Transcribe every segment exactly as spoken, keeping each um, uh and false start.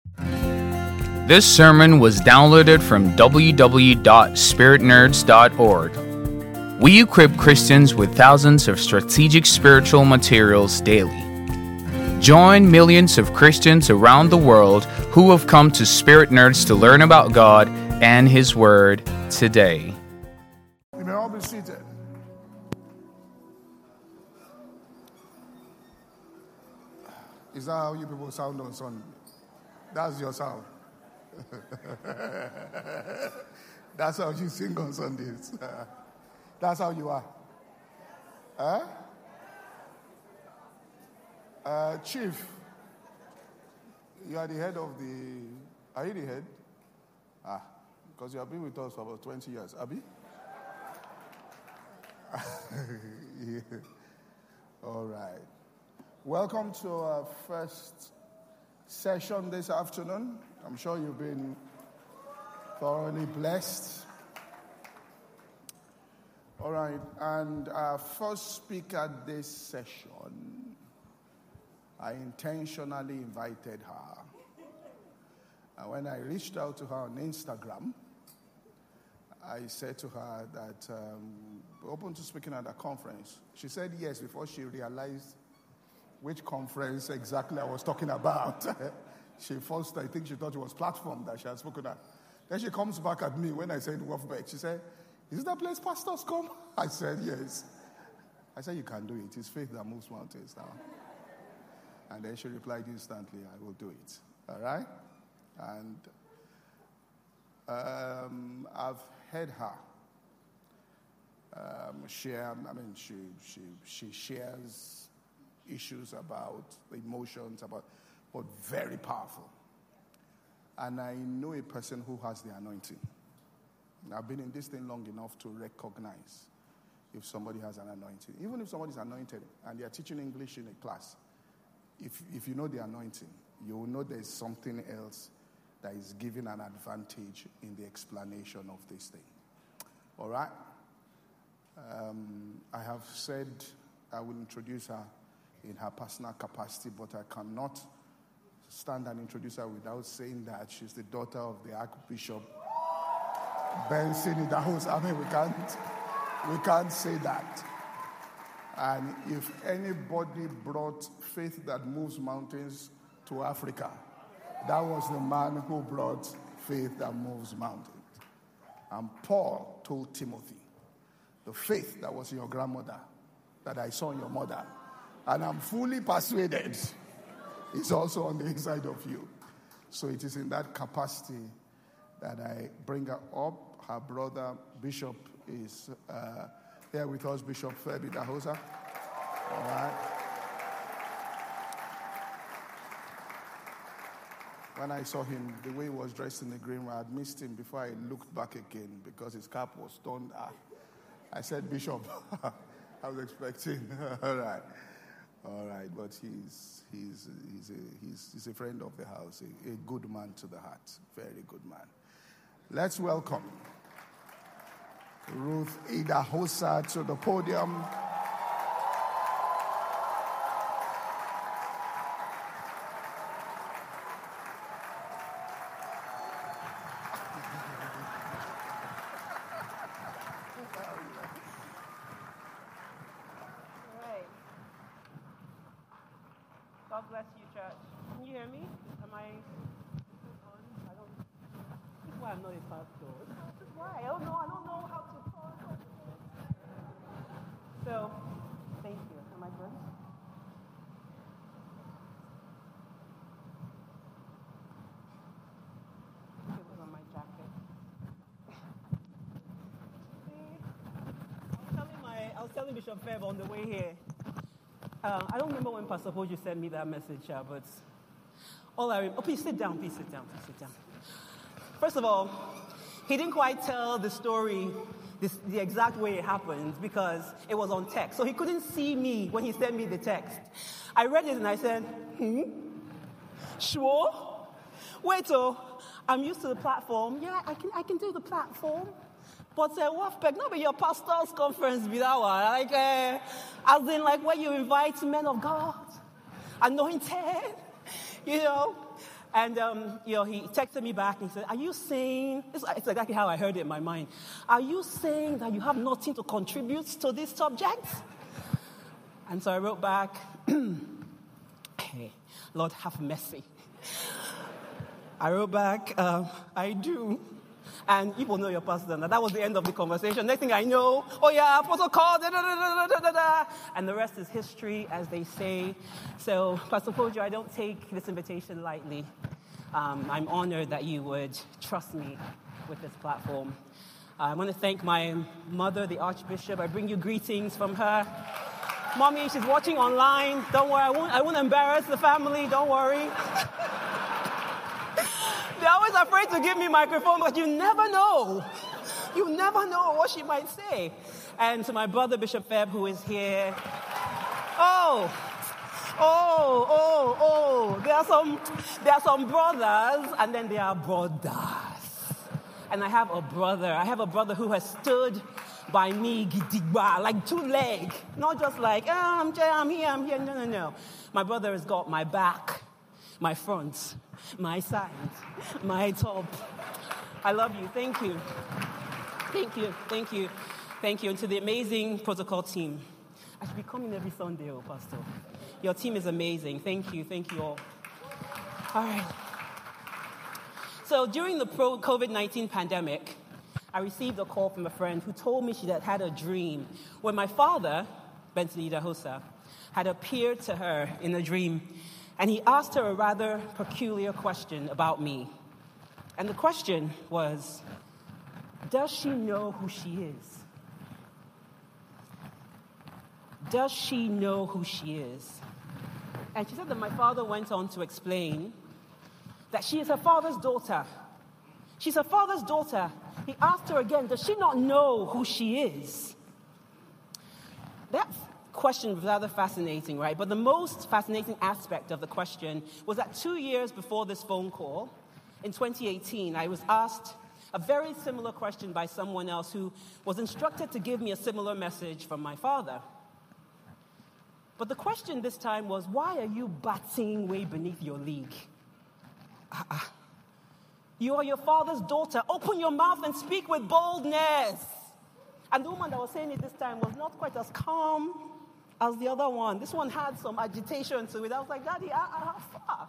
This sermon was downloaded from w w w dot spirit nerds dot org. We equip Christians with thousands of strategic spiritual materials daily. Join millions of Christians around the world who have come to Spirit Nerds to learn about God and His Word today. You may all be seated. Is that how you people sound on Sunday? That's your sound. That's how you sing on Sundays. That's how you are. Huh? Uh, Chief, you are the head of the... Are you the head? Ah, because you have been with us for about twenty years. Abi? Yeah. All right. Welcome to our first session this afternoon. I'm sure you've been thoroughly blessed. All right, and our first speaker this session, I intentionally invited her. And when I reached out to her on Instagram, I said to her that um, we're open to speaking at a conference. She said yes before she realized which conference exactly I was talking about. She first, I think she thought it was Platform that she had spoken at. Then she comes back at me when I said Wolfbeck. She said, is that place pastors come? I said, yes. I said, you can do it. It's faith that moves mountains now. And then she replied instantly, I will do it. All right? And um, I've heard her um, share, I mean, she, she, she shares issues about emotions, about, but very powerful. And I know a person who has the anointing. I've been in this thing long enough to recognize if somebody has an anointing. Even if somebody's anointed and they are teaching English in a class, if if you know the anointing, you will know there's something else that is giving an advantage in the explanation of this thing. All right? Um, I have said I will introduce her in her personal capacity, but I cannot stand and introduce her without saying that she's the daughter of the Archbishop Benson Idahosa. I mean, we can't, we can't say that. And if anybody brought faith that moves mountains to Africa, that was the man who brought faith that moves mountains. And Paul told Timothy, the faith that was in your grandmother, that I saw in your mother, and I'm fully persuaded it's also on the inside of you. So it is in that capacity that I bring her up. Her brother, Bishop, is uh, here with us, Bishop Ferbi Dahosa. All right. When I saw him, the way he was dressed in the green, I had missed him before I looked back again because his cap was turned up. I said, Bishop, I was expecting. All right. All right, but he's he's he's a, he's, he's a friend of the house, a, a good man to the heart, very good man. Let's welcome Ruth Idahosa to the podium. God bless you, church. Can you hear me? Am I on? I don't. This is why I'm not a pastor. This is why. I don't know. I don't know how to talk. So, thank you. Am I good? It was on my jacket. See? I was telling my, I was telling Bishop Feb on the way here. Uh, I don't remember when Pastor Poju sent me that message, uh, but all I remember... Oh, please sit down, please sit down, please sit down. First of all, he didn't quite tell the story this, the exact way it happened because it was on text. So he couldn't see me when he sent me the text. I read it and I said, hmm? Sure? Wait, oh, I'm used to the platform. Yeah, I can I can do the platform. But uh, Wolfbeck, not be your pastor's conference be that one. Like, uh, as in, like, where you invite men of God, anointed, you know. And, um, you know, he texted me back and he said, are you saying, it's exactly how I heard it in my mind, are you saying that you have nothing to contribute to this subject? And so I wrote back, hey, Lord, have mercy. I wrote back, uh, I do. And people know your pastor. And that was the end of the conversation. Next thing I know, oh yeah, apostle called, da, da, da, da, da, da. And the rest is history, as they say. So, Pastor Kojo, I don't take this invitation lightly. Um, I'm honored that you would trust me with this platform. Uh, I want to thank my mother, the Archbishop. I bring you greetings from her. Mommy, she's watching online. Don't worry, I won't, I won't embarrass the family. Don't worry. They're always afraid to give me a microphone, but you never know. You never know what she might say. And to my brother, Bishop Febb, who is here. Oh, oh, oh, oh. There are some, there are some brothers, and then there are brothers. And I have a brother. I have a brother who has stood by me, gidigba, like two legs. Not just like, oh, I'm, I'm here, I'm here. No, no, no. My brother has got my back, my front, my side, my top. I love you. Thank you. Thank you. Thank you. Thank you. And to the amazing protocol team. I should be coming every Sunday, oh, Pastor. Your team is amazing. Thank you. Thank you all. All right. So during the COVID nineteen pandemic, I received a call from a friend who told me she had had a dream where my father, Benson Idahosa, had appeared to her in a dream. And he asked her a rather peculiar question about me. And the question was, does she know who she is? Does she know who she is? And she said that my father went on to explain that she is her father's daughter. She's her father's daughter. He asked her again, does she not know who she is? That's question was rather fascinating, right? But the most fascinating aspect of the question was that two years before this phone call, in twenty eighteen, I was asked a very similar question by someone else who was instructed to give me a similar message from my father. But the question this time was, why are you batting way beneath your league? Uh-uh. You are your father's daughter. Open your mouth and speak with boldness. And the woman that was saying it this time was not quite as calm as the other one. This one had some agitation to it. I was like, Daddy, how far?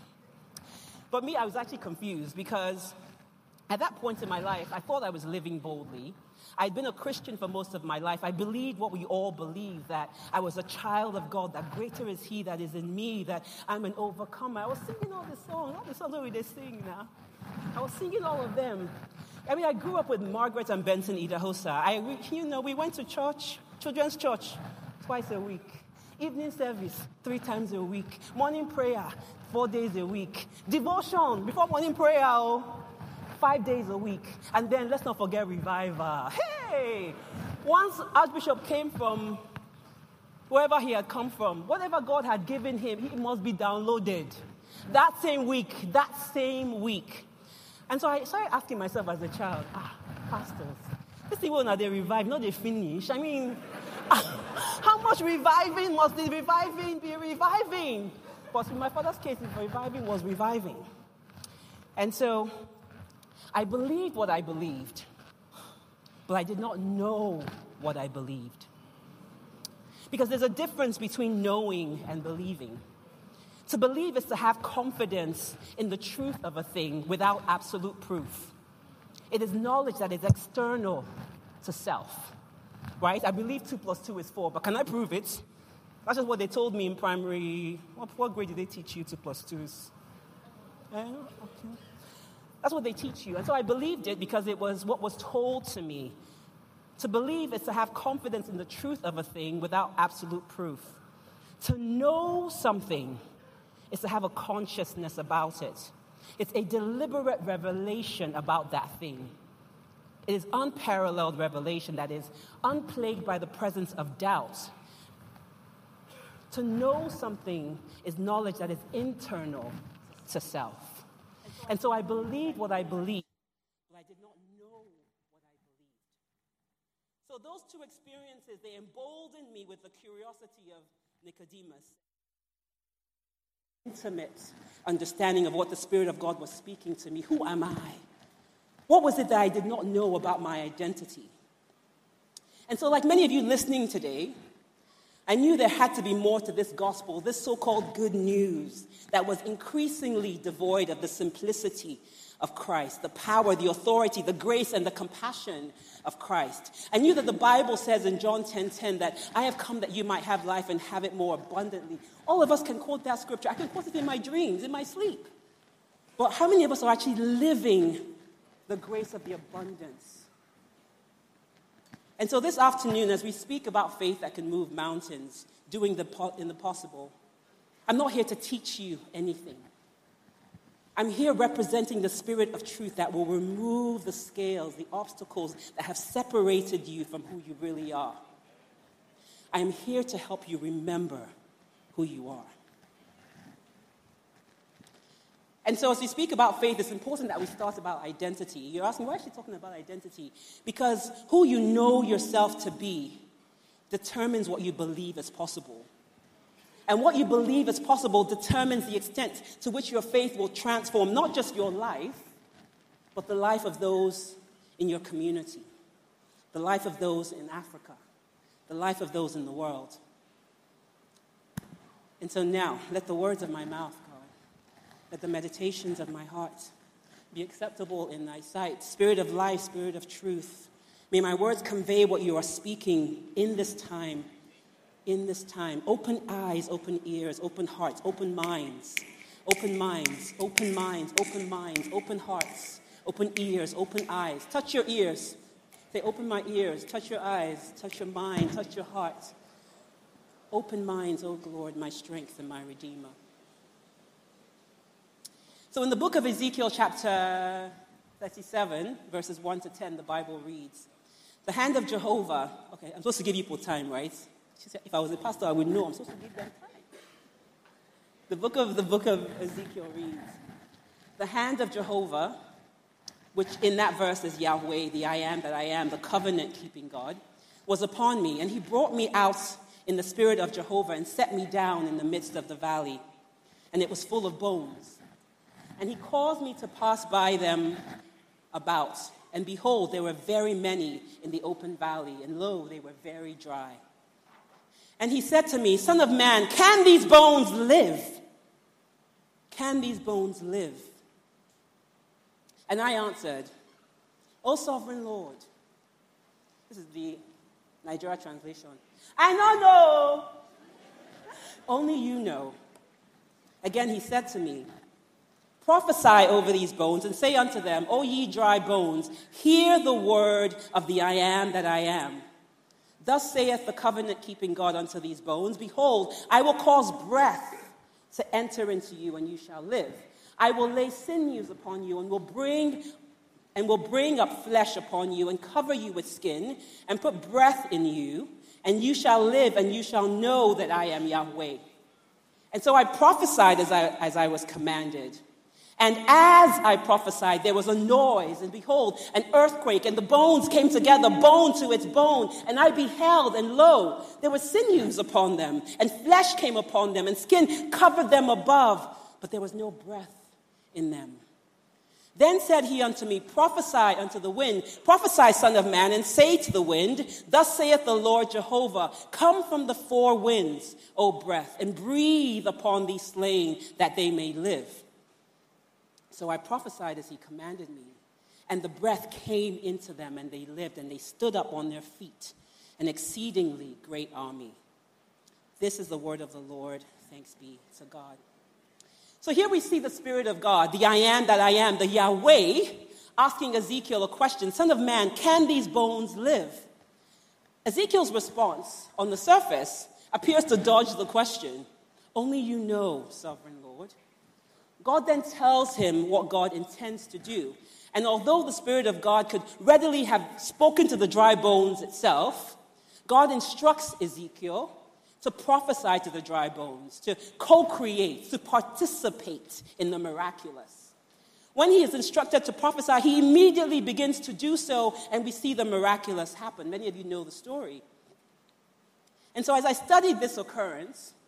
But me, I was actually confused because at that point in my life, I thought I was living boldly. I'd been a Christian for most of my life. I believed what we all believe, that I was a child of God, that greater is He that is in me, that I'm an overcomer. I was singing all the songs, all the songs that we they sing now. I was singing all of them. I mean, I grew up with Margaret and Benson Idahosa. I, we, you know, we went to church, children's church, twice a week. Evening service, three times a week. Morning prayer, four days a week. Devotion, before morning prayer, oh, five days a week. And then let's not forget revival. Hey! Once Archbishop came from wherever he had come from, whatever God had given him, he must be downloaded. That same week, that same week. And so I started asking myself as a child, ah, pastors, this thing when they revive, not they finish. I mean, how much reviving must the reviving be reviving? But in my father's case, the reviving was reviving. And so I believed what I believed, but I did not know what I believed. Because there's a difference between knowing and believing. To believe is to have confidence in the truth of a thing without absolute proof. It is knowledge that is external to self, right? I believe two plus two is four, but can I prove it? That's just what they told me in primary. What, what grade did they teach you two plus two is? Eh, okay. That's what they teach you. And so I believed it because it was what was told to me. To believe is to have confidence in the truth of a thing without absolute proof. To know something is to have a consciousness about it. It's a deliberate revelation about that thing. It is unparalleled revelation that is unplagued by the presence of doubt. To know something is knowledge that is internal to self. And so I believed what I believed, but I did not know what I believed. So those two experiences, they emboldened me with the curiosity of Nicodemus. intimate understanding of what the Spirit of God was speaking to me. Who am I? What was it that I did not know about my identity? And so, like many of you listening today, I knew there had to be more to this gospel, this so-called good news that was increasingly devoid of the simplicity of Christ, the power, the authority, the grace, and the compassion of Christ. I knew that the Bible says in John ten ten that I have come that you might have life and have it more abundantly. All of us can quote that scripture. I can quote it in my dreams, in my sleep. But how many of us are actually living the grace of the abundance? And so this afternoon, as we speak about faith that can move mountains, doing the po- in the possible, I'm not here to teach you anything. I'm here representing the Spirit of truth that will remove the scales, the obstacles that have separated you from who you really are. I am here to help you remember who you are. And so as we speak about faith, it's important that we start about identity. You're asking, why is she talking about identity? Because who you know yourself to be determines what you believe is possible. And what you believe is possible determines the extent to which your faith will transform not just your life, but the life of those in your community, the life of those in Africa, the life of those in the world. And so now, let the words of my mouth, God, let the meditations of my heart be acceptable in thy sight. Spirit of life, Spirit of truth, may my words convey what you are speaking in this time. In this time, open eyes, open ears, open hearts, open minds, open minds, open minds, open minds, open hearts, open ears, open eyes. Touch your ears. Say, open my ears, touch your eyes, touch your mind, touch your heart. Open minds, O Lord, my strength and my Redeemer. So in the book of Ezekiel, chapter thirty-seven, verses one to ten, the Bible reads, the hand of Jehovah, okay, I'm supposed to give people time, right? She said, if I was a pastor, I would know I'm supposed to give them time. The book of the book of Ezekiel reads, the hand of Jehovah, which in that verse is Yahweh, the I am that I am, the covenant-keeping God, was upon me, and he brought me out in the spirit of Jehovah and set me down in the midst of the valley, and it was full of bones. And he caused me to pass by them about, and behold, there were very many in the open valley, and lo, they were very dry. And he said to me, Son of man, can these bones live? Can these bones live? And I answered, O sovereign Lord. This is the Nigeria translation. I don't know. Only you know. Again he said to me, prophesy over these bones and say unto them, O ye dry bones, hear the word of the I am that I am. Thus saith the covenant-keeping God unto these bones, behold, I will cause breath to enter into you, and you shall live. I will lay sinews upon you, and will bring and will bring up flesh upon you, and cover you with skin, and put breath in you, and you shall live, and you shall know that I am Yahweh. And so I prophesied as I, as I was commanded. And as I prophesied, there was a noise, and behold, an earthquake, and the bones came together, bone to its bone. And I beheld, and lo, there were sinews upon them, and flesh came upon them, and skin covered them above, but there was no breath in them. Then said he unto me, prophesy unto the wind, prophesy, son of man, and say to the wind, thus saith the Lord Jehovah, come from the four winds, O breath, and breathe upon these slain, that they may live. So I prophesied as he commanded me, and the breath came into them, and they lived, and they stood up on their feet, an exceedingly great army. This is the word of the Lord. Thanks be to God. So here we see the Spirit of God, the I am that I am, the Yahweh, asking Ezekiel a question, Son of man, can these bones live? Ezekiel's response on the surface appears to dodge the question. Only you know, sovereign Lord. God then tells him what God intends to do. And although the Spirit of God could readily have spoken to the dry bones itself, God instructs Ezekiel to prophesy to the dry bones, to co-create, to participate in the miraculous. When he is instructed to prophesy, he immediately begins to do so, and we see the miraculous happen. Many of you know the story. And so as I studied this occurrence,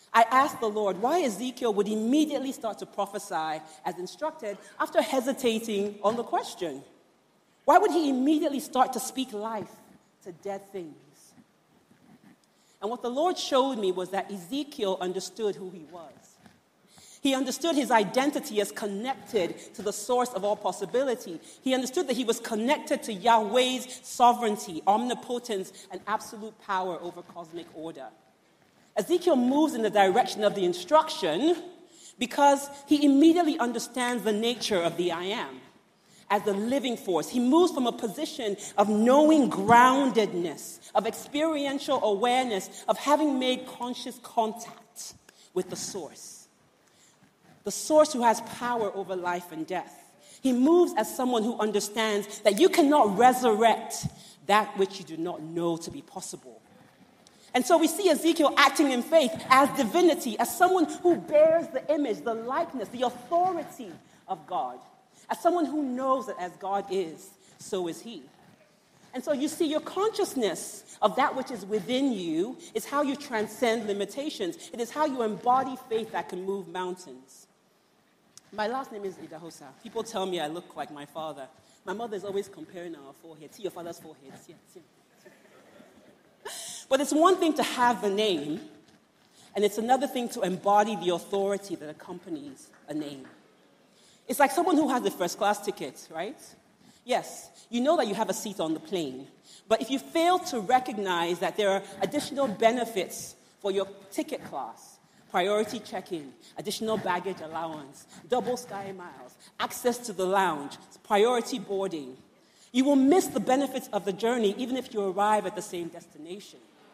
I asked the Lord why Ezekiel would immediately start to prophesy as instructed after hesitating on the question. Why would he immediately start to speak life to dead things? And what the Lord showed me was that Ezekiel understood who he was. He understood his identity as connected to the source of all possibility. He understood that he was connected to Yahweh's sovereignty, omnipotence, and absolute power over cosmic order. Ezekiel moves in the direction of the instruction because he immediately understands the nature of the I Am as a living force. He moves from a position of knowing groundedness, of experiential awareness, of having made conscious contact with the source. The source who has power over life and death. He moves as someone who understands that you cannot resurrect that which you do not know to be possible. And so we see Ezekiel acting in faith as divinity, as someone who bears the image, the likeness, the authority of God, as someone who knows that as God is, so is he. And so you see, your consciousness of that which is within you is how you transcend limitations. It is how you embody faith that can move mountains. My last name is Idahosa. People tell me I look like my father. My mother is always comparing our foreheads. See your father's forehead. See, see, see. But it's one thing to have the name, and it's another thing to embody the authority that accompanies a name. It's like someone who has a first-class ticket, right? Yes, you know that you have a seat on the plane. But if you fail to recognize that there are additional benefits for your ticket class, priority check-in, additional baggage allowance, double sky miles, access to the lounge, priority boarding, you will miss the benefits of the journey even if you arrive at the same destination.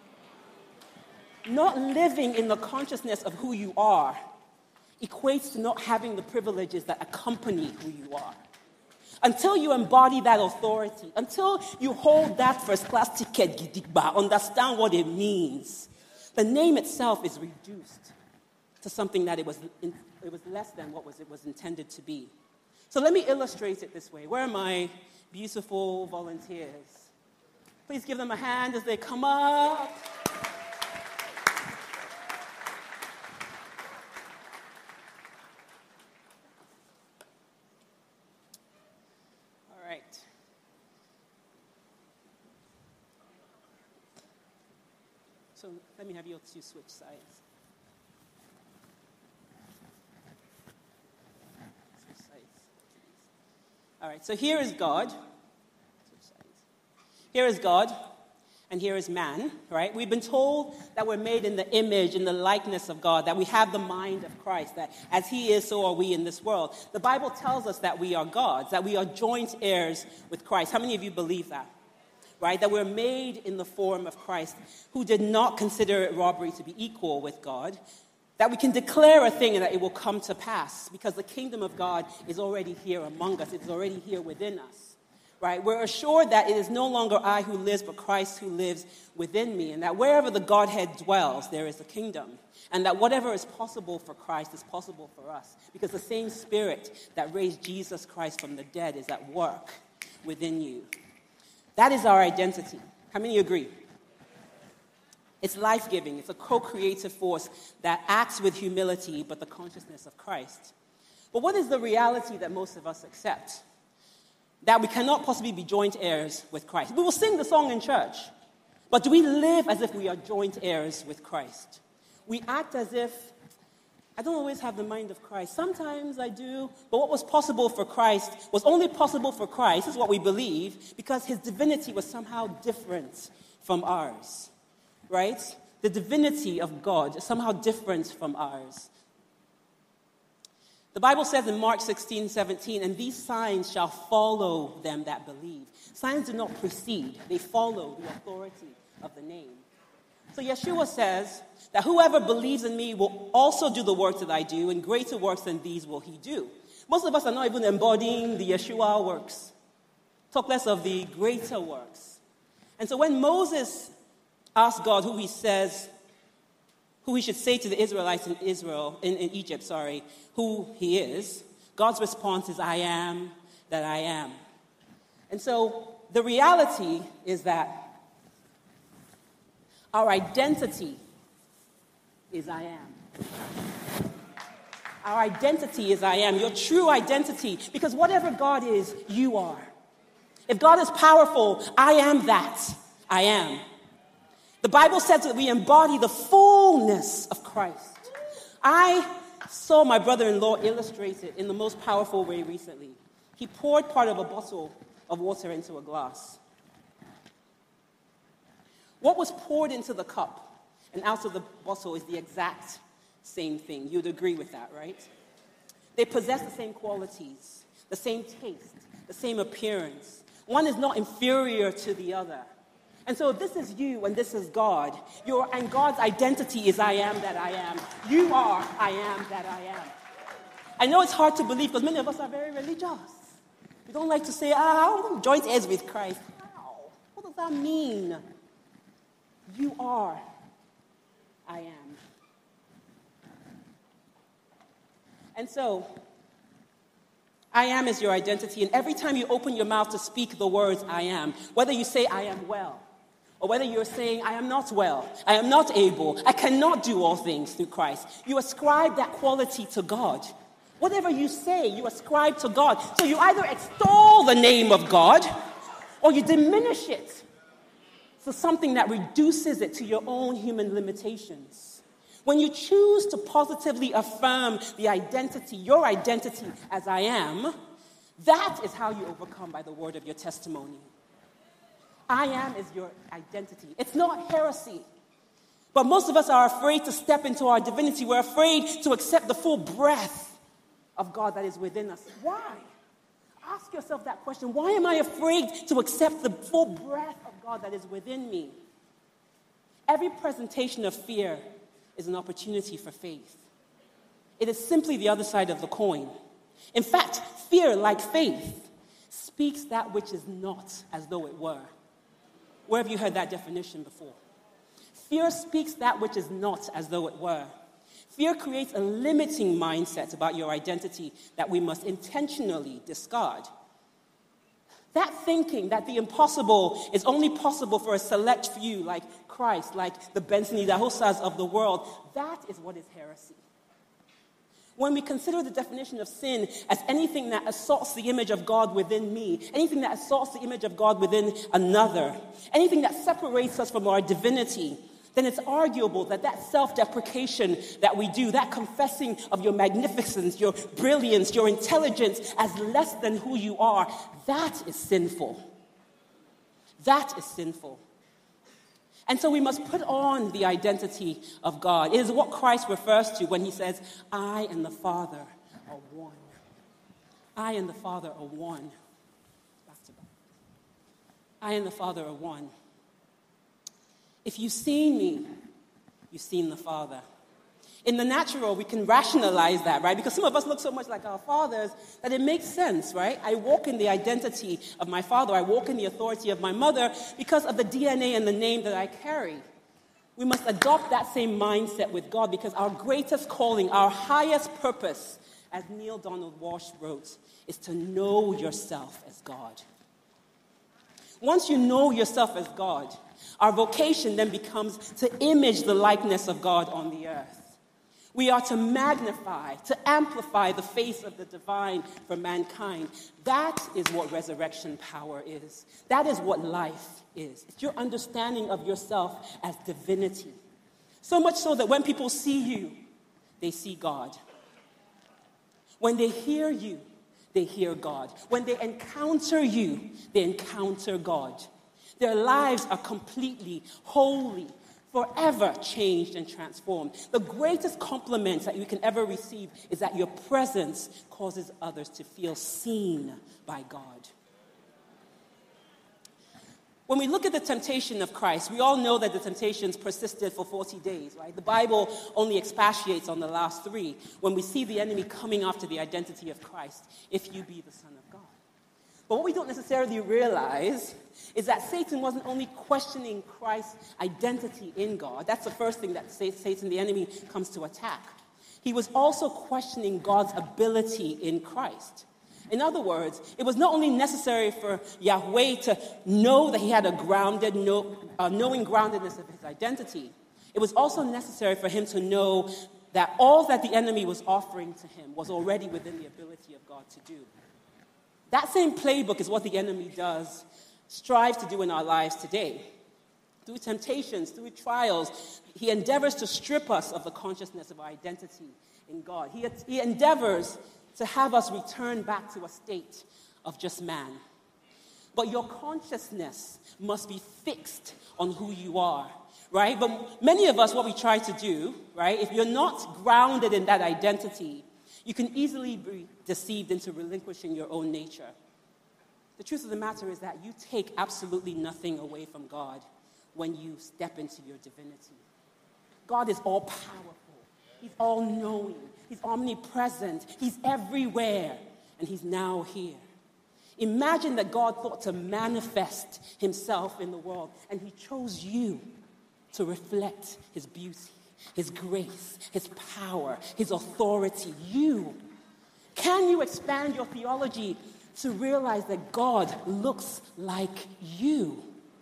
Not living in the consciousness of who you are equates to not having the privileges that accompany who you are. Until you embody that authority, until you hold that first-class ticket, gidigba, understand what it means, the name itself is reduced to something that it was, in, it was less than what was, it was intended to be. So let me illustrate it this way. Where are my beautiful volunteers? Please give them a hand as they come up. All right. So let me have you two switch sides. All right, so here is God. Here is God, and here is man, right? We've been told that we're made in the image and the likeness of God, that we have the mind of Christ, that as he is, so are we in this world. The Bible tells us that we are gods, that we are joint heirs with Christ. How many of you believe that? Right? That we're made in the form of Christ, who did not consider it robbery to be equal with God, that we can declare a thing and that it will come to pass because the kingdom of God is already here among us. It's already here within us, right? We're assured that it is no longer I who lives, but Christ who lives within me, and that wherever the Godhead dwells, there is a kingdom, and that whatever is possible for Christ is possible for us because the same Spirit that raised Jesus Christ from the dead is at work within you. That is our identity. How many agree? It's life-giving. It's a co-creative force that acts with humility but the consciousness of Christ. But what is the reality that most of us accept? That we cannot possibly be joint heirs with Christ. We will sing the song in church, but do we live as if we are joint heirs with Christ? We act as if, I don't always have the mind of Christ. Sometimes I do, but what was possible for Christ was only possible for Christ, this is what we believe, because his divinity was somehow different from ours. Right? The divinity of God is somehow different from ours. The Bible says in Mark sixteen, seventeen, and these signs shall follow them that believe. Signs do not precede, they follow the authority of the name. So Yeshua says that whoever believes in me will also do the works that I do, and greater works than these will he do. Most of us are not even embodying the Yeshua works. Talk less of the greater works. And so when Moses asked God who he says, who he should say to the Israelites in Israel, in, in Egypt, sorry, who he is, God's response is, I am that I am. And so the reality is that our identity is I am. Our identity is I am, your true identity, because whatever God is, you are. If God is powerful, I am that. I am. The Bible says that we embody the fullness of Christ. I saw my brother-in-law illustrate it in the most powerful way recently. He poured part of a bottle of water into a glass. What was poured into the cup and out of the bottle is the exact same thing. You'd agree with that, right? They possess the same qualities, the same taste, the same appearance. One is not inferior to the other. And so if this is you and this is God, your, and God's identity is I am that I am. You are I am that I am. I know it's hard to believe because many of us are very religious. We don't like to say, ah, I'm joint heirs with Christ. How? What does that mean? You are I am. And so, I am is your identity, and every time you open your mouth to speak the words I am, whether you say I am well, or whether you're saying I am not well, I am not able, I cannot do all things through Christ, you ascribe that quality to God. Whatever you say, you ascribe to God. So you either extol the name of God, or you diminish it to something that reduces it to your own human limitations. When you choose to positively affirm the identity, your identity as I am, that is how you overcome by the word of your testimony. I am is your identity. It's not heresy. But most of us are afraid to step into our divinity. We're afraid to accept the full breath of God that is within us. Why? Ask yourself that question. Why am I afraid to accept the full breath of God that is within me? Every presentation of fear is an opportunity for faith. It is simply the other side of the coin. In fact, fear, like faith, speaks that which is not as though it were. Where have you heard that definition before? Fear speaks that which is not as though it were. Fear creates a limiting mindset about your identity that we must intentionally discard. That thinking that the impossible is only possible for a select few like Christ, like the Benson Idahosas of the world, that is what is heresy. When we consider the definition of sin as anything that assaults the image of God within me, anything that assaults the image of God within another, anything that separates us from our divinity, then it's arguable that that self-deprecation that we do, that confessing of your magnificence, your brilliance, your intelligence as less than who you are, that is sinful. That is sinful. And so we must put on the identity of God. It is what Christ refers to when he says, I and the Father are one. I and the Father are one. Back to back. I and the Father are one. If you've seen me, you've seen the Father. In the natural, we can rationalize that, right? Because some of us look so much like our fathers that it makes sense, right? I walk in the identity of my father. I walk in the authority of my mother because of the D N A and the name that I carry. We must adopt that same mindset with God because our greatest calling, our highest purpose, as Neil Donald Walsh wrote, is to know yourself as God. Once you know yourself as God, our vocation then becomes to image the likeness of God on the earth. We are to magnify, to amplify the face of the divine for mankind. That is what resurrection power is. That is what life is. It's your understanding of yourself as divinity. So much so that when people see you, they see God. When they hear you, they hear God. When they encounter you, they encounter God. Their lives are completely, wholly, forever changed and transformed. The greatest compliment that you can ever receive is that your presence causes others to feel seen by God. When we look at the temptation of Christ, we all know that the temptations persisted for forty days, right? The Bible only expatiates on the last three when we see the enemy coming after the identity of Christ, if you be the Son of God. But what we don't necessarily realize is that Satan wasn't only questioning Christ's identity in God. That's the first thing that Satan, the enemy, comes to attack. He was also questioning God's ability in Christ. In other words, it was not only necessary for Yahweh to know that he had a grounded, know, uh, knowing groundedness of his identity. It was also necessary for him to know that all that the enemy was offering to him was already within the ability of God to do. That same playbook is what the enemy does, strives to do in our lives today. Through temptations, through trials, he endeavors to strip us of the consciousness of our identity in God. He, he endeavors to have us return back to a state of just man. But your consciousness must be fixed on who you are, right? But many of us, what we try to do, right, if you're not grounded in that identity, you can easily be deceived into relinquishing your own nature. The truth of the matter is that you take absolutely nothing away from God when you step into your divinity. God is all-powerful. He's all-knowing. He's omnipresent. He's everywhere. And he's now here. Imagine that God thought to manifest himself in the world, and he chose you to reflect his beauty, his grace, his power, his authority. You. Can you expand your theology to realize that God looks like you?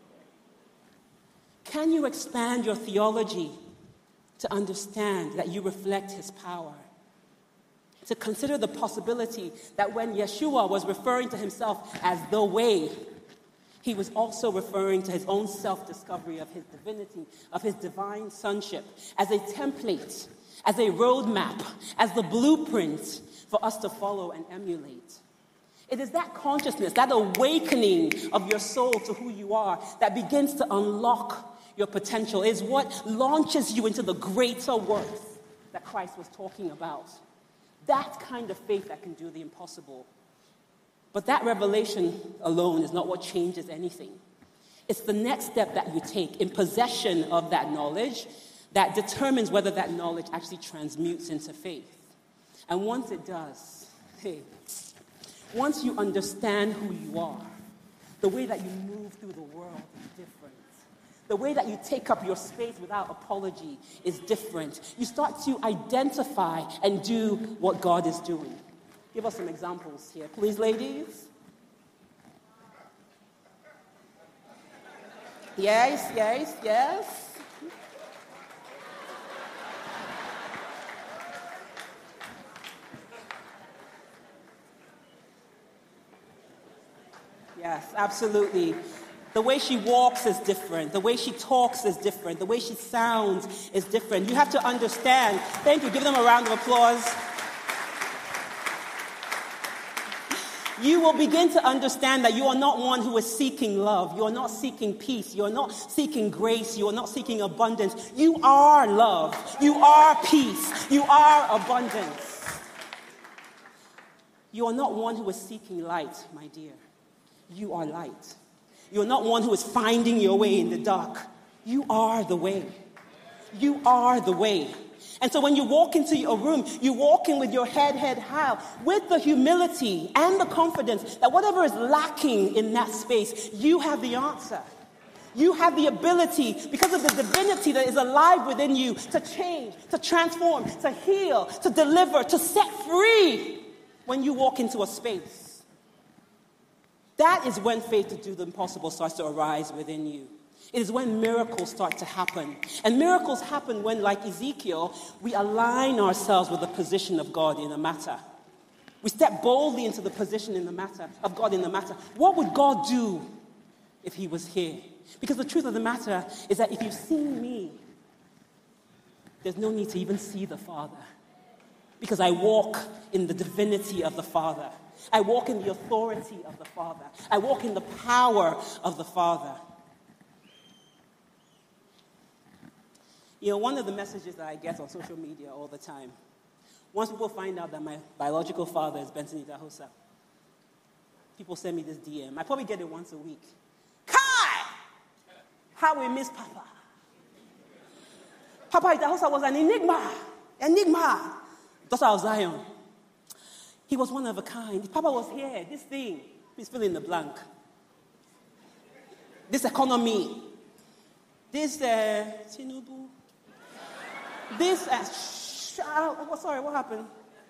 Can you expand your theology to understand that you reflect his power? To consider the possibility that when Yeshua was referring to himself as the way, he was also referring to his own self-discovery of his divinity, of his divine sonship, as a template, as a roadmap, as the blueprint for us to follow and emulate. It is that consciousness, that awakening of your soul to who you are that begins to unlock your potential, is what launches you into the greater worth that Christ was talking about. That kind of faith that can do the impossible. But that revelation alone is not what changes anything. It's the next step that you take in possession of that knowledge that determines whether that knowledge actually transmutes into faith. And once it does, hey, once you understand who you are, the way that you move through the world is different. The way that you take up your space without apology is different. You start to identify and do what God is doing. Give us some examples here, please, ladies. Yes, yes, yes. Yes, absolutely. The way she walks is different. The way she talks is different. The way she sounds is different. You have to understand. Thank you. Give them a round of applause. You will begin to understand that you are not one who is seeking love. You are not seeking peace. You are not seeking grace. You are not seeking abundance. You are love. You are peace. You are abundance. You are not one who is seeking light, my dear. You are light. You're not one who is finding your way in the dark. You are the way. You are the way. And so when you walk into a room, you walk in with your head held high, with the humility and the confidence that whatever is lacking in that space, you have the answer. You have the ability, because of the divinity that is alive within you, to change, to transform, to heal, to deliver, to set free when you walk into a space. That is when faith to do the impossible starts to arise within you. It is when miracles start to happen. And miracles happen when, like Ezekiel, we align ourselves with the position of God in the matter. We step boldly into the position in the matter of God in the matter. What would God do if he was here? Because the truth of the matter is that if you've seen me, there's no need to even see the Father. Because I walk in the divinity of the Father. I walk in the authority of the Father. I walk in the power of the Father. You know, one of the messages that I get on social media all the time, once people find out that my biological father is Benson Idahosa, people send me this D M. I probably get it once a week. Kai! How we miss Papa. Papa Idahosa was an enigma. Enigma. Daughter of Zion. He was one of a kind. Papa was here. This thing. Please fill in the blank. This economy. This, uh, Tinubu. This, uh, sh- oh, sorry, what happened?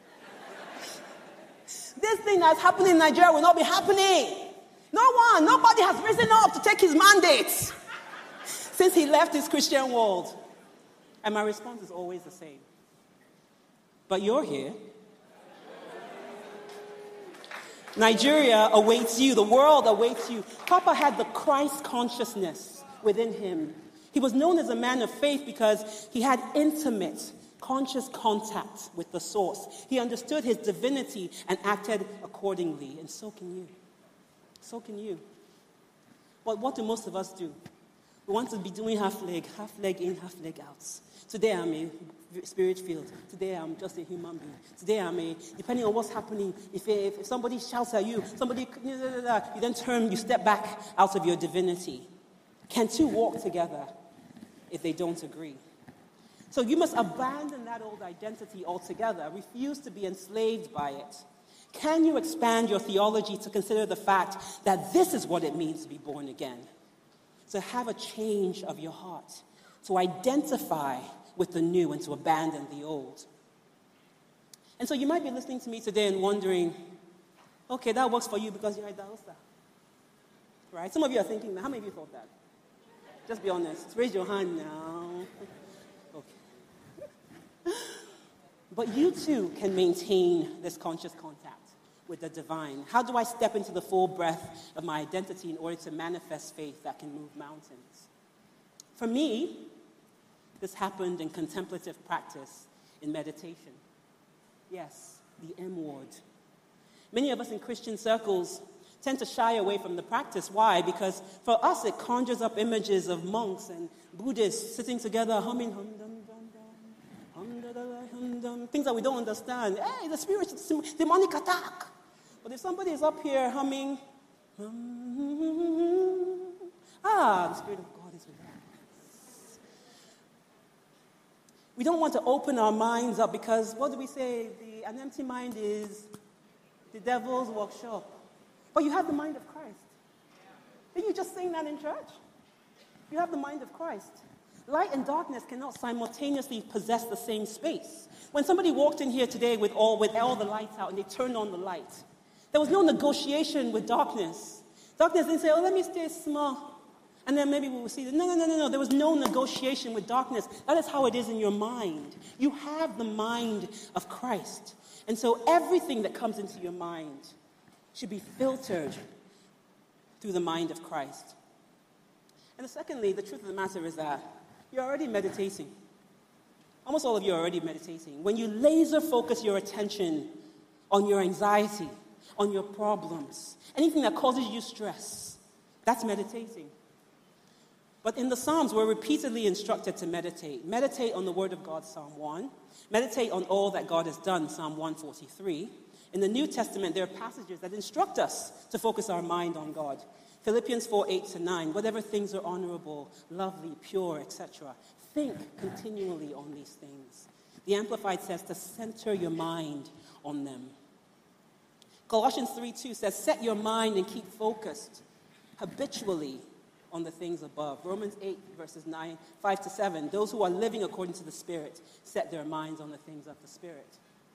This thing that's happening in Nigeria will not be happening. No one, nobody has risen up to take his mandate since he left this Christian world. And my response is always the same. but you're here. Nigeria awaits you. The world awaits you. Papa had the Christ consciousness within him. He was known as a man of faith because he had intimate, conscious contact with the source. He understood his divinity and acted accordingly. And so can you. So can you. But what do most of us do? We want to be doing half leg, half leg in, half leg out. Today I'm a spirit filled. Today I'm just a human being. Today I'm a, depending on what's happening, if, if, if somebody shouts at you, somebody, you then turn, you step back out of your divinity. Can two walk together if they don't agree? So you must abandon that old identity altogether. Refuse to be enslaved by it. Can you expand your theology to consider the fact that this is what it means to be born again? To have a change of your heart, to identify with the new and to abandon the old. And so you might be listening to me today and wondering, okay, that works for you because you're a Dausa. Right? Some of you are thinking, how many of you thought that? Just be honest. Raise your hand now. Okay. But you too can maintain this conscious contact with the divine. How do I step into the full breadth of my identity in order to manifest faith that can move mountains? For me, this happened in contemplative practice, in meditation. Yes, the M word. Many of us in Christian circles tend to shy away from the practice. Why? Because for us it conjures up images of monks and Buddhists sitting together humming hum dum dum dum, hum da da hum dum, things that we don't understand. Hey, the spirit, demonic attack. But if somebody is up here humming, hum, ah, the Spirit of God is with us. We don't want to open our minds up because, what do we say? The, an empty mind is the devil's workshop. But you have the mind of Christ. Didn't you just sing that in church? You have the mind of Christ. Light and darkness cannot simultaneously possess the same space. When somebody walked in here today with all, with all the lights out and they turned on the light, there was no negotiation with darkness. Darkness didn't say, oh, let me stay small, and then maybe we will see. No, no, no, no, no. There was no negotiation with darkness. That is how it is in your mind. You have the mind of Christ. And so everything that comes into your mind should be filtered through the mind of Christ. And secondly, the truth of the matter is that you're already meditating. Almost all of you are already meditating. When you laser focus your attention on your anxiety, on your problems, anything that causes you stress, that's meditating. But in the Psalms, we're repeatedly instructed to meditate. Meditate on the Word of God, Psalm one. Meditate on all that God has done, Psalm one forty-three. In the New Testament, there are passages that instruct us to focus our mind on God. Philippians four, eight to nine, whatever things are honorable, lovely, pure, et cetera. Think continually on these things. The Amplified says to center your mind on them. Colossians three two says, set your mind and keep focused habitually on the things above. Romans eight, verses nine, five to seven, those who are living according to the Spirit set their minds on the things of the Spirit.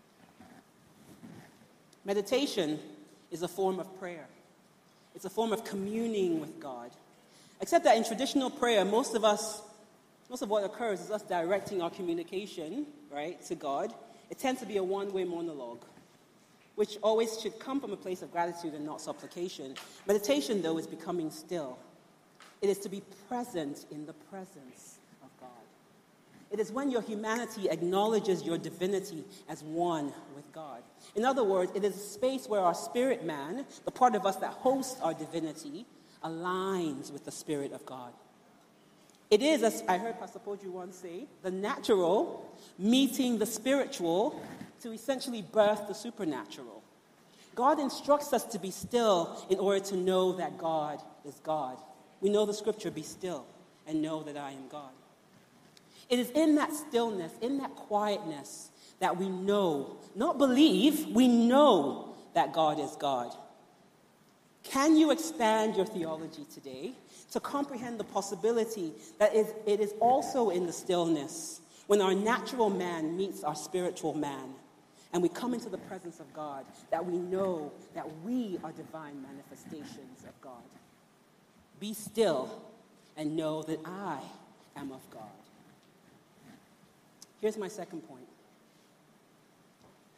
Meditation is a form of prayer. It's a form of communing with God. Except that in traditional prayer, most of us, most of what occurs is us directing our communication, right, to God. It tends to be a one-way monologue, which always should come from a place of gratitude and not supplication. Meditation, though, is becoming still. It is to be present in the presence of God. It is when your humanity acknowledges your divinity as one with God. In other words, it is a space where our spirit man, the part of us that hosts our divinity, aligns with the Spirit of God. It is, as I heard Pastor Poju once say, the natural meeting the spiritual to essentially birth the supernatural. God instructs us to be still in order to know that God is God. We know the scripture, be still and know that I am God. It is in that stillness, in that quietness, that we know, not believe, we know that God is God. Can you expand your theology today to comprehend the possibility that it is also in the stillness when our natural man meets our spiritual man and we come into the presence of God, that we know that we are divine manifestations of God? Be still and know that I am of God. Here's my second point.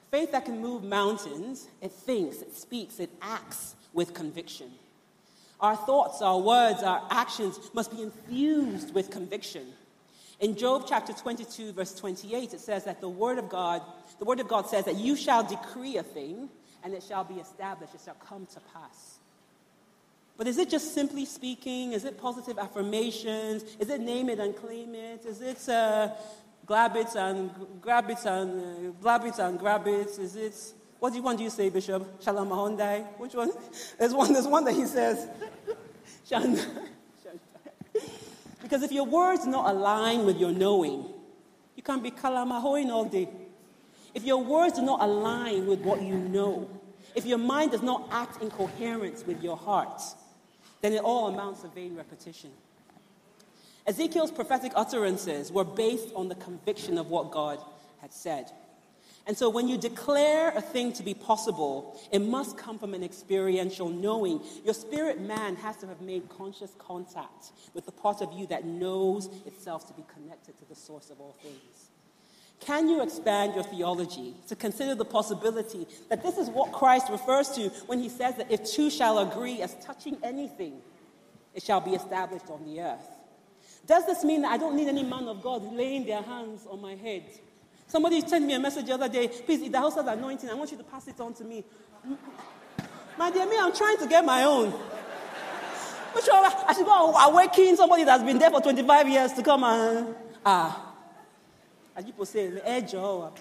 Faith that can move mountains, it thinks, it speaks, it acts with conviction. Our thoughts, our words, our actions must be infused with conviction. In Job chapter twenty-two, verse twenty-eight, it says that the word of God, the word of God says that you shall decree a thing, and it shall be established, it shall come to pass. But is it just simply speaking? Is it positive affirmations? Is it name it and claim it? Is it uh, grab it and grab it and uh, blab it and grab it? Is it, what do you want do you say, Bishop? Shalom Mahondai? Which one? There's one, there's one that he says, Shandai. Because if your words do not align with your knowing, you can be kalamahoin all day. If your words do not align with what you know, if your mind does not act in coherence with your heart, then it all amounts to vain repetition. Ezekiel's prophetic utterances were based on the conviction of what God had said. And so when you declare a thing to be possible, it must come from an experiential knowing. Your spirit man has to have made conscious contact with the part of you that knows itself to be connected to the source of all things. Can you expand your theology to consider the possibility that this is what Christ refers to when he says that if two shall agree as touching anything, it shall be established on the earth? Does this mean that I don't need any man of God laying their hands on my head? Somebody sent me a message the other day, please, if the house has anointing, I want you to pass it on to me. My dear, me, I'm trying to get my own. Which one? I should go awaken somebody that's been there for twenty-five years to come and, ah. As people say, the edge of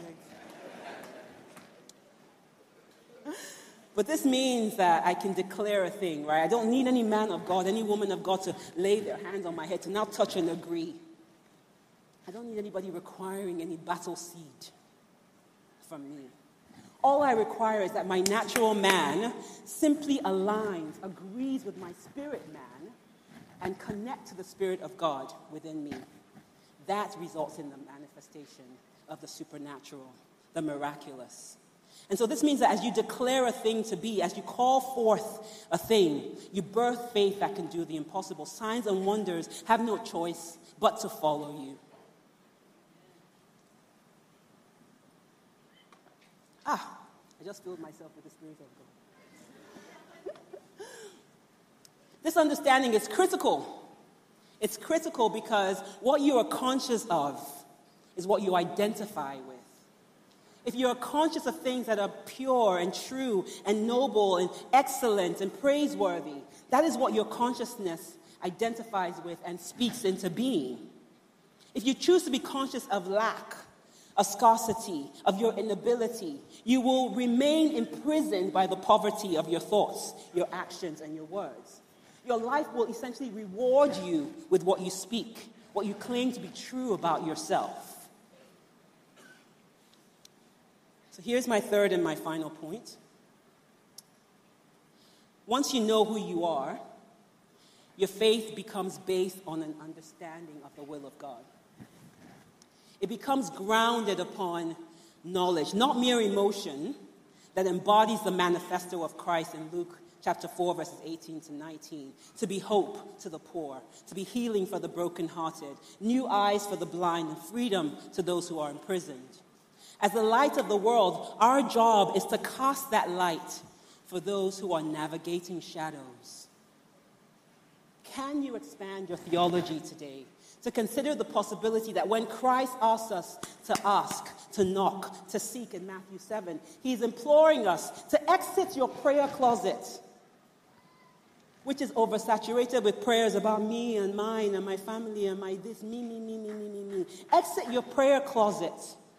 But this means that I can declare a thing, right? I don't need any man of God, any woman of God to lay their hands on my head, to now touch and agree. I don't need anybody requiring any battle seed from me. All I require is that my natural man simply aligns, agrees with my spirit man, and connect to the Spirit of God within me. That results in the manifestation of the supernatural, the miraculous. And so this means that as you declare a thing to be, as you call forth a thing, you birth faith that can do the impossible. Signs and wonders have no choice but to follow you. Ah, I just filled myself with the Spirit of God. This understanding is critical. It's critical because what you are conscious of is what you identify with. If you're conscious of things that are pure and true and noble and excellent and praiseworthy, that is what your consciousness identifies with and speaks into being. If you choose to be conscious of lack, of scarcity, of your inability, you will remain imprisoned by the poverty of your thoughts, your actions, and your words. Your life will essentially reward you with what you speak, what you claim to be true about yourself. So here's my third and my final point. Once you know who you are, your faith becomes based on an understanding of the will of God. It becomes grounded upon knowledge, not mere emotion that embodies the manifesto of Christ in Luke chapter four, verses eighteen to nineteen, to be hope to the poor, to be healing for the brokenhearted, new eyes for the blind, and freedom to those who are imprisoned. As the light of the world, our job is to cast that light for those who are navigating shadows. Can you expand your theology today to consider the possibility that when Christ asks us to ask, to knock, to seek in Matthew seven, he's imploring us to exit your prayer closet, which is oversaturated with prayers about me and mine and my family and my this, me, me, me, me, me, me, me. Exit your prayer closet.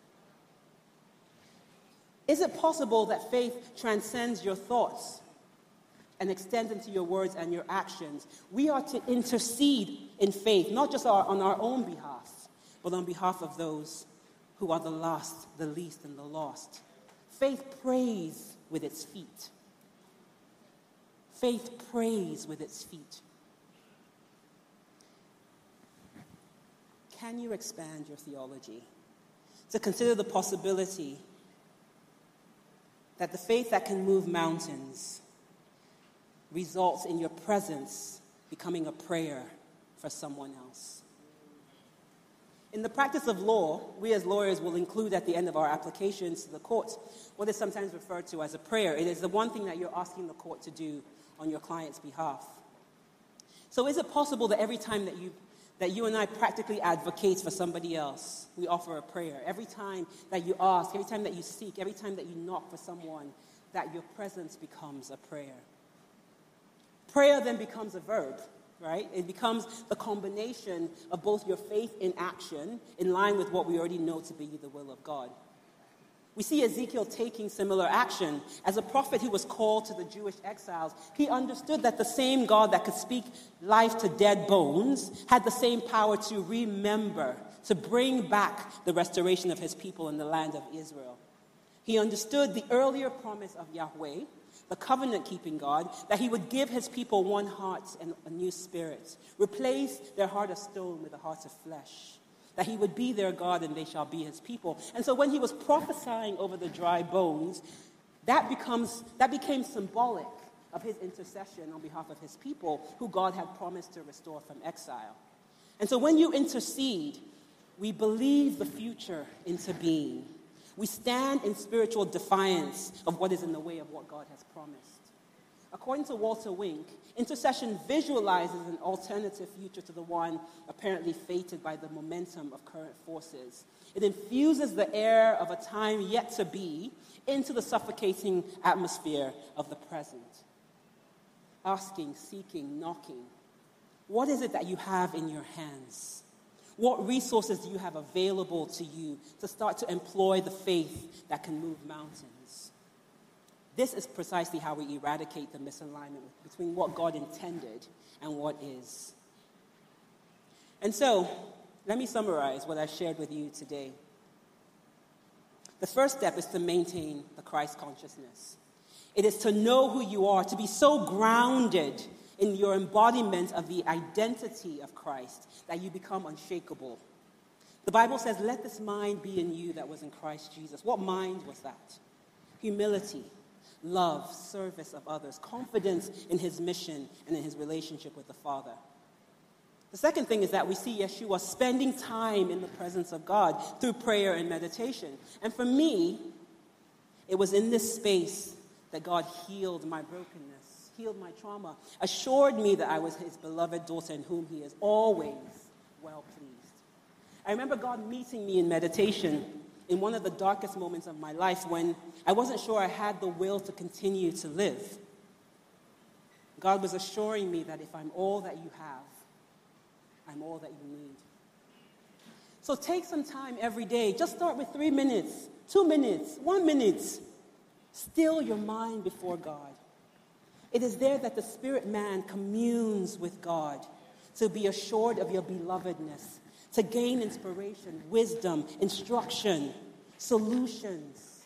Is it possible that faith transcends your thoughts and extends into your words and your actions? We are to intercede in faith, not just our, on our own behalf, but on behalf of those who are the lost, the least, and the lost. Faith prays with its feet. Faith prays with its feet. Can you expand your theology to consider the possibility that the faith that can move mountains results in your presence becoming a prayer for someone else? In the practice of law, we as lawyers will include at the end of our applications to the court what is sometimes referred to as a prayer. It is the one thing that you're asking the court to do on your client's behalf. So is it possible that every time that you that you and I practically advocate for somebody else, we offer a prayer? Every time that you ask, every time that you seek, every time that you knock for someone, that your presence becomes a prayer. Prayer then becomes a verb, right? It becomes the combination of both your faith in action, in line with what we already know to be the will of God. We see Ezekiel taking similar action. As a prophet who was called to the Jewish exiles, he understood that the same God that could speak life to dead bones had the same power to remember, to bring back the restoration of his people in the land of Israel. He understood the earlier promise of Yahweh, the covenant-keeping God, that he would give his people one heart and a new spirit, replace their heart of stone with a heart of flesh, that he would be their God and they shall be his people. And so when he was prophesying over the dry bones, that becomes that became symbolic of his intercession on behalf of his people, who God had promised to restore from exile. And so when you intercede, we believe the future into being. We stand in spiritual defiance of what is in the way of what God has promised. According to Walter Wink, intercession visualizes an alternative future to the one apparently fated by the momentum of current forces. It infuses the air of a time yet to be into the suffocating atmosphere of the present. Asking, seeking, knocking. What is it that you have in your hands? What resources do you have available to you to start to employ the faith that can move mountains? This is precisely how we eradicate the misalignment between what God intended and what is. And so, let me summarize what I shared with you today. The first step is to maintain the Christ consciousness. It is to know who you are, to be so grounded in your embodiment of the identity of Christ that you become unshakable. The Bible says, let this mind be in you that was in Christ Jesus. What mind was that? Humility, love, service of others, confidence in his mission and in his relationship with the Father. The second thing is that we see Yeshua spending time in the presence of God through prayer and meditation. And for me, it was in this space that God healed my brokenness, healed my trauma, assured me that I was his beloved daughter in whom he is always well pleased. I remember God meeting me in meditation in one of the darkest moments of my life when I wasn't sure I had the will to continue to live. God was assuring me that if I'm all that you have, I'm all that you need. So take some time every day. Just start with three minutes, two minutes, one minute. Still your mind before God. It is there that the spirit man communes with God to be assured of your belovedness, to gain inspiration, wisdom, instruction, solutions.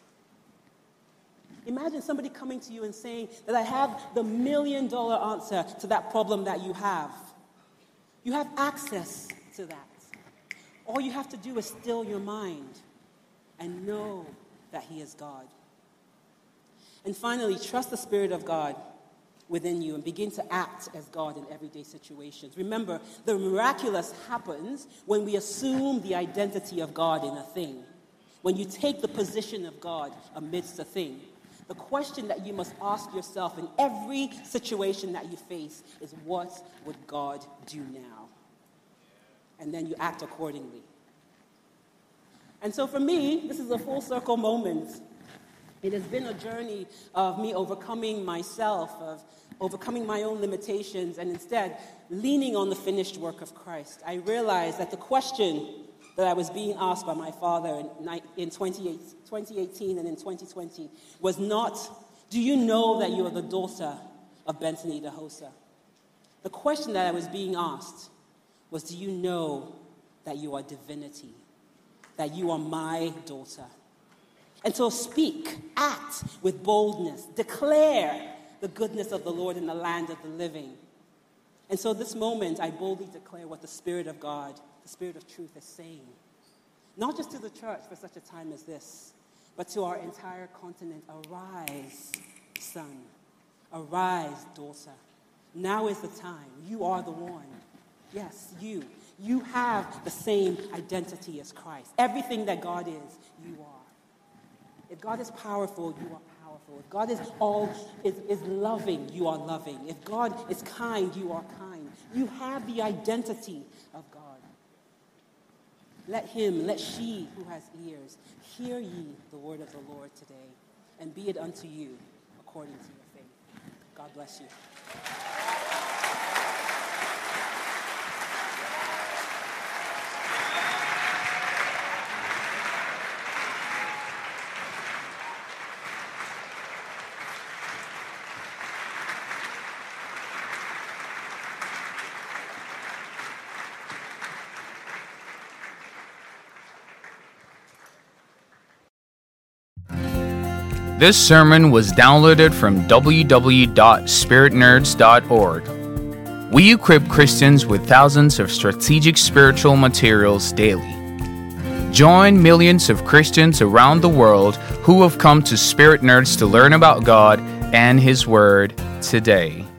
Imagine somebody coming to you and saying that I have the million dollar answer to that problem that you have. You have access to that. All you have to do is still your mind and know that he is God. And finally, trust the Spirit of God within you and begin to act as God in everyday situations. Remember, the miraculous happens when we assume the identity of God in a thing, when you take the position of God amidst a thing. The question that you must ask yourself in every situation that you face is, what would God do now? And then you act accordingly. And so for me, this is a full circle moment. It has been a journey of me overcoming myself, of overcoming my own limitations, and instead leaning on the finished work of Christ. I realized that the question that I was being asked by my father in twenty eighteen and in twenty twenty was not, do you know that you are the daughter of Benson Idahosa? The question that I was being asked was, do you know that you are divinity, that you are my daughter? And so speak, act with boldness, declare the goodness of the Lord in the land of the living. And so this moment, I boldly declare what the Spirit of God, the Spirit of truth is saying. Not just to the church for such a time as this, but to our entire continent. Arise, son. Arise, daughter. Now is the time. You are the one. Yes, you. You have the same identity as Christ. Everything that God is, you are. If God is powerful, you are powerful. If God is all is, is loving, you are loving. If God is kind, you are kind. You have the identity of God. Let him, let she who has ears, hear ye the word of the Lord today, and be it unto you according to your faith. God bless you. This sermon was downloaded from w w w dot spirit nerds dot org. We equip Christians with thousands of strategic spiritual materials daily. Join millions of Christians around the world who have come to Spirit Nerds to learn about God and His Word today.